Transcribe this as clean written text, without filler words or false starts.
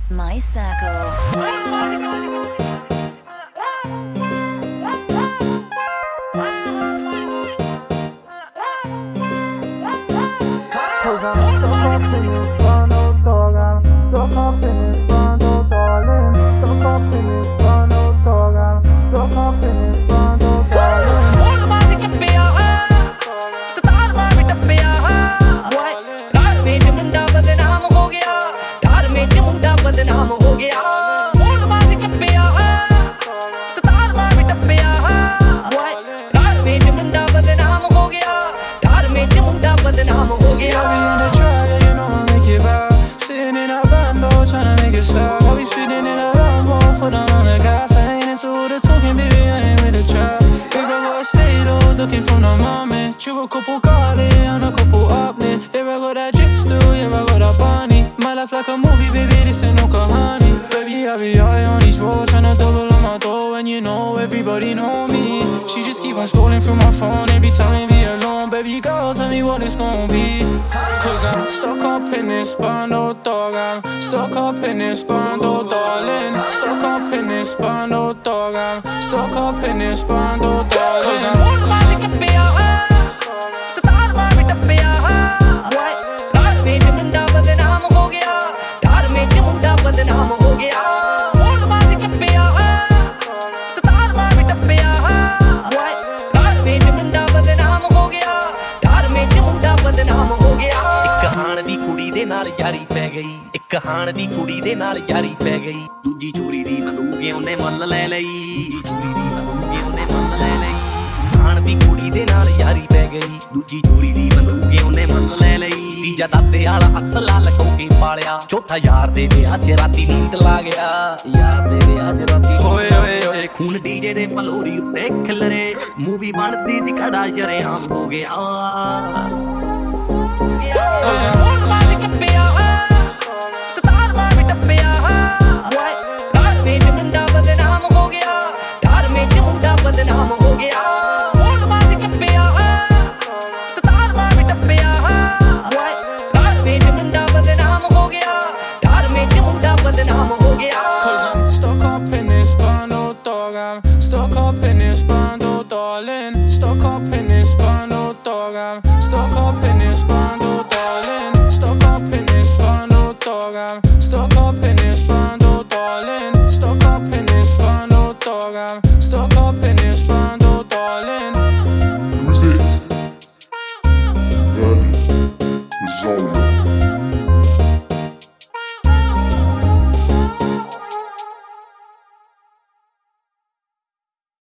My Circle. ਕਹਾਣ ਦੀ ਕੁੜੀ ਦੇ ਨਾਲ ਯਾਰੀ ਪੈ ਗਈ ਦੂਜੀ ਚੋਰੀ ਦੀ ਬੰਦੂਕ ਉਹਨੇ ਮੁੱਲ ਲੈ ਲਈ ਚੋਰੀ ਦੀ ਬੰਦੂਕ ਉਹਨੇ ਮੁੱਲ ਲੈ ਲਈ ਕਹਾਣ ਦੀ ਕੁੜੀ ਦੇ ਨਾਲ ਯਾਰੀ ਪੈ ਗਈ ਦੂਜੀ ਚੋਰੀ ਦੀ ਬੰਦੂਕ ਉਹਨੇ ਮੁੱਲ ਲੈ ਲਈ ਤੀਜਾ ਦਾਤੇ ਵਾਲਾ ਅਸਲਾ ਲਕੋ ਕੇ ਪਾਲਿਆ ਚੌਥਾ ਯਾਰ ਦੇ ਵਿਆਹ 'ਚ ਰਾਤੀ ਨੀਂਦ ਲਾ ਗਿਆ ਯਾਰ ਦੇ ਵਿਆਹ 'ਚ ਰਾਤੀ ਓਏ ਓਏ ਓਏ ਖੂਨ ਡੀਜੇ ਦੇ ਫਲੋਰੀ ਉੱਤੇ ਖਿਲਰੇ ਮੂਵੀ ਬਣਦੀ ਸੀ ਖੜਾ ਜਰੇਆਮ ਹੋ ਗਿਆ Stuck up in